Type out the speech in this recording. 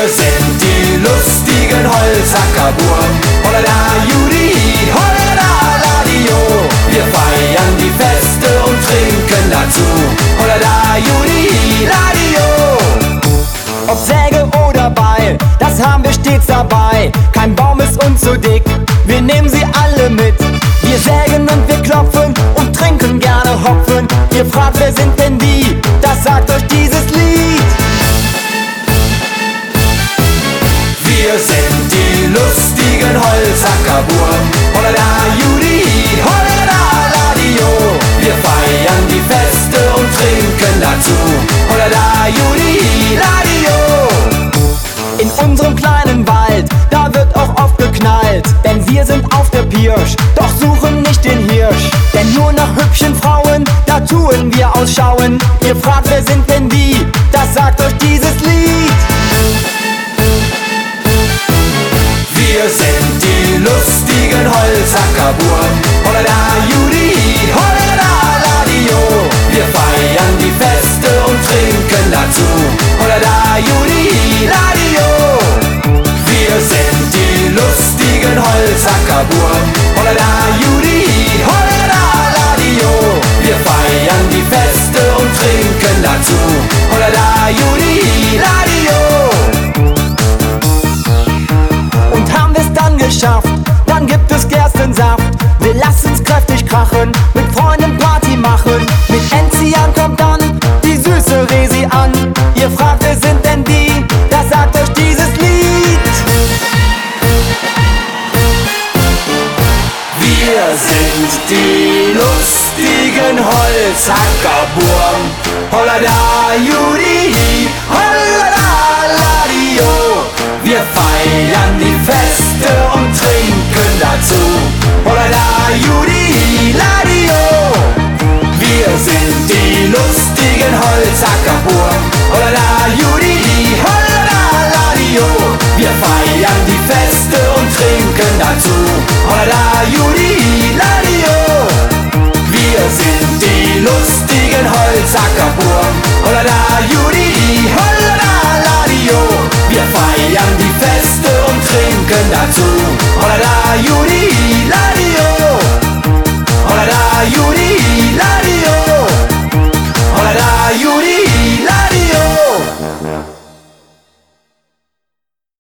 sind die lustigen Holzhackerburm. Hollala Judi, hollala Ladio. Wir feiern die Feste und trinken dazu. Hollala Judi, Ladio. Ob Säge oder Beil, das haben wir stets dabei. Kein Baum ist uns so dick, wir nehmen sie alle mit. Wir sägen und wir klopfen und trinken gerne Hopfen. Ihr fragt, wer sind denn die? Das sagt euch dieses Lied. Wir sind die lustigen Holzhackerburm. Hollala Judi, hollala Ladio. Wir feiern die Feste und trinken dazu. Hollala Judi, Ladio. In unserem kleinen Wald, da wird auch oft geknallt. Denn wir sind auf der Pirsch, doch suchen nicht den Hirsch. Denn nur nach hübschen Frauen, da tun wir ausschauen. Ihr fragt, wer sind denn die? Das sagt euch dieses Lied. Wir sind die lustigen Holzhackerburm. Hollala Judi, hollala Ladio. Wir feiern die Feste und trinken dazu. Hollala Judi, Ladio. Wir sind die lustigen Holzhackerburm. Hollala Judi, hollala Ladio. Wir feiern die Feste und trinken dazu. Hollala Judi, Ladio. Geschafft, dann gibt es Gerstensaft. Wir lassen's kräftig krachen, mit Freunden Party machen. Mit Enzian kommt dann die süße Resi an. Ihr fragt, wer sind denn die? Das sagt euch dieses Lied. Wir sind die lustigen Holzhackerburm. Hollala Judi, hollala Ladio. Wir feiern die Feste und trinken dazu. Hollala Judi, Ladio. Wir sind die lustigen Holzhackerburm. Hollala Judi, hollala Ladio. Wir feiern die Feste und trinken dazu. Hollala Judi.